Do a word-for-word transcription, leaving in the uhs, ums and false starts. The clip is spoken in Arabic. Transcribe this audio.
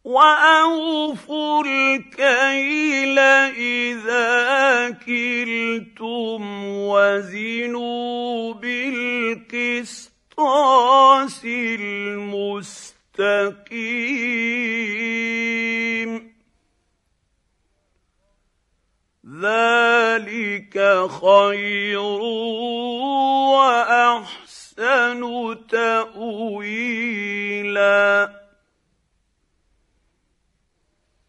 وأوفوا الكيل إذا كلتم وزنوا بالقسطاس المستقيم ذلك خير